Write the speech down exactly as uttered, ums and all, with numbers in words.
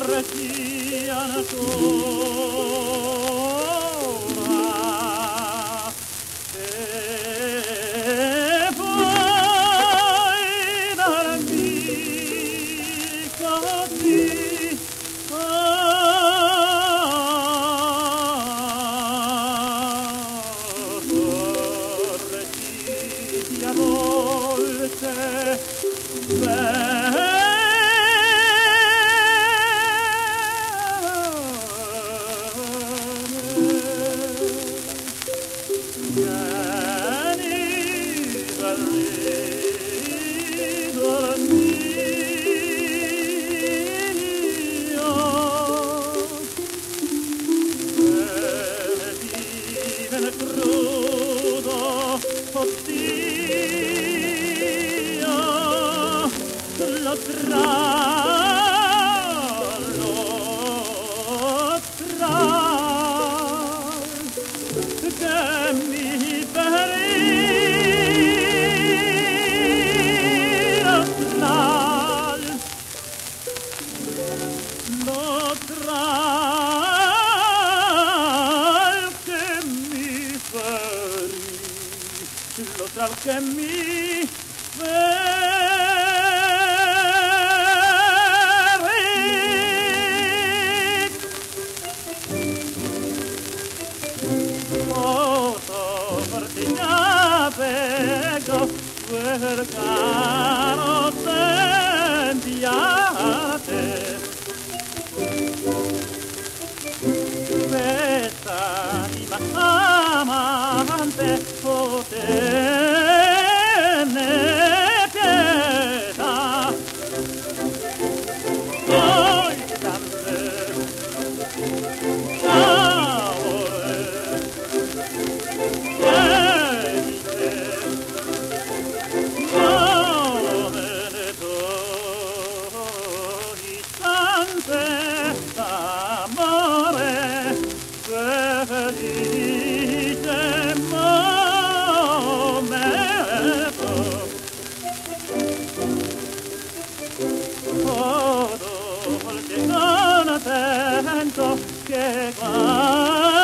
corregía ancora e poi dalla amica di corregía volte bene. Lo tra, lo tra, che mi ferir, lo tra, lo tra, che mi ferir, lo tra, che mi ferir. Prego, per caro sentiate questa anima amante poterne pietà voi tante amore felice momento oh dolce contento che guarda